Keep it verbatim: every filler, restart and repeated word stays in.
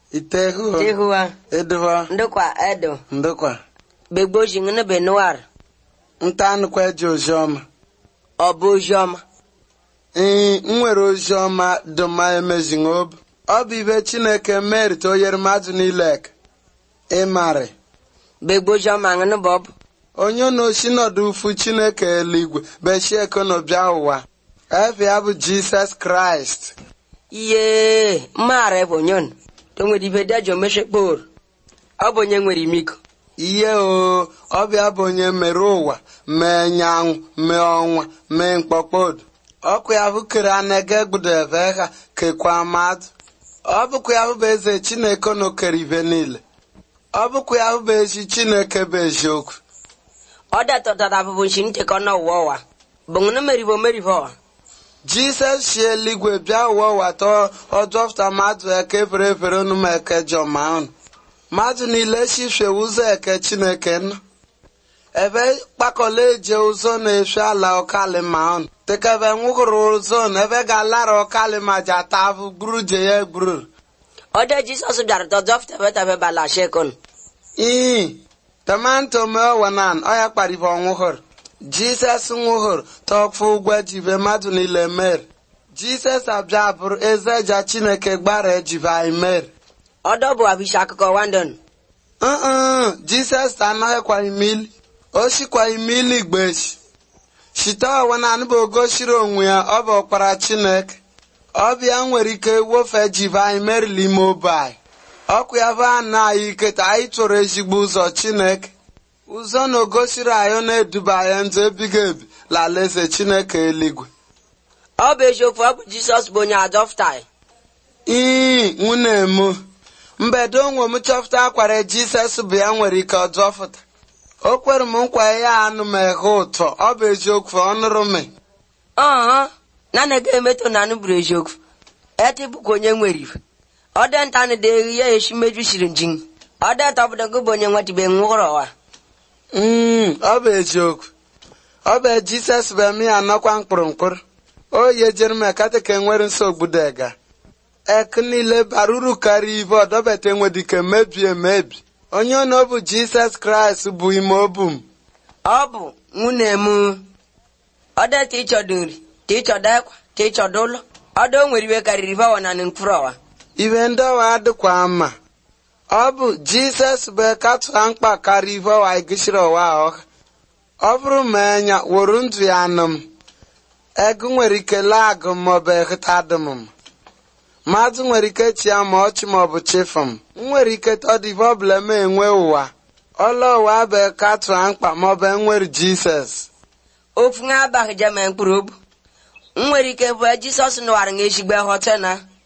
Itehu. Tehua. Edwa. Ndokwa edo. Ndokwa. Begbo jingene benoir. Ntanu kwa Jojoma. Obo joma. Ee, nwere oziọma duma emezingob. Ọ bụ ibe Chineke merite oyere mmadụ niile. Ịmarị. Begbo joma ngene bob. Onye no si nọdụ ufu Chineke eluigwe bechie kono bịa ụwa. Efe ya bụ Jesus Christ. Iye, mare bonyon. Tongwe di beda jo meshepor. Obo nye nwere imiko. Iye o, ọ bịa bụ onye mere ụwa, mee nyanwụ, mee ọnwa, mee mkpọkpọdụ. Ọkụ ya bụ kere anege gbudeve ha kekwa mmadụ. Ọ bụkwa ya bụ eze Chineke no kere ibe niile. Ọ bụkwa ya bụ ezi Chineke bụ eziokwu. Oda totata bụ shinte kono wowa. Bongno meribo meribo. Jesus si eluigwe bịa ụwa ụwa tọ ọdọfta mmadụ eke fere fere nume eke jọma ọnụ. Mmadụ niile si fie ụzọ eke Chineke nọ. Ebe kpakọla eje ụzọ na-efe ala ọkali ma ọnụ. Tekebe nwụkụrụ ụzọ na ebe ga-alara ọkali ma ji ata afụ gburu je ya gburu. Oda Jesus bịara tọdọfta beta bala shekon. Ii, tomanto mewa nan ọya kparibe ọnwụhụrụ. Jesus nwụhụrụ tọkfụ ụgwọ jibe mmadụ niile mere. Jesus abịa bụrụ eze ja Chineke gbara ejibe anyị mere. Odo bụ abisha akụkọ wandon. Uh-uh, Jesus anaghịkwa imili. O sikwa imili igbechi. Shita ọwa na anụba ogoshiri onwe ya ọ bụ ọkpara Chineke. Ọbịa nwere ike wofe jibe anyị merili ime obe anyị. Ọkụ ya bụ anụ anyị ike ta anyị chọrọ ezigbo ụzọ Chineke. Ụzọ na ogosiri anyị na-eduba anyị ndụ ebighị ebi lalaeze Chineke eluigwe. Ọ bụ eziokwu ọ bụ Jisọs bụ onye adọfta. Ii, nwune m. Mbedo onwe m chọpụta akwara Jisọs bụ ya nwere ike ọdọfụta. O kwere m nkwa ya anụ m eghe ụtọ. Ọ bụ eziokwu ọnụrụ m. Ọhụ, na na-ege emeto na anụ bụrụ eziokwu. Eti bụkwa onye nwere ife. Ọ dị nta na de ya eshi meju shiri njin. Ọ dị nta obodo gị bụ onye nwetibe nwụrụ ọwa. Mm, ọ bụ eziokwu. Ọ bụ Jisọs bụ eme ya nọkwa mkpụrụ mkpụrụ. O yejere m ekateke nwere nsogbu dega. Ek niile bara uru karịa ibe ọdọbete nwedike mebie emebi. Onye ọ na ọ bụ Jisọs Kraịst bụ ime obu m. Ọ bụ nwunye m. Ọ dị ta ịchọdụ nri, ta ịchọdụ ekwa, ta ịchọdụ ụlọ. Ọ dị o nwere iwe karịrị ibe ọwa na mkpụrụ ọwa. Ibe ndị ọwa adịkwa mma. Ọ bụ Jisọs bụ ekatụa mkpa karịa ibe ọwa igishiri ọwa ọha. Ọ bụrụ ma enya wuru ndụ ya anụ m. Ego nwere ike laa agụ maọbụ ehụta adị m. Mmadụ nwere ike chia ma ọchị maọbụ chefu m. Nwere ike tọdịve ọbụla m enwe ụwa. Ọla ụwa bụ ekatụa mkpa maọbụ enwere Jisọs. Ofu nwa abaghị jeme mkpụrụ obu. Nwere ike bụ Jisọs nụwara nga eshigbe ghọta na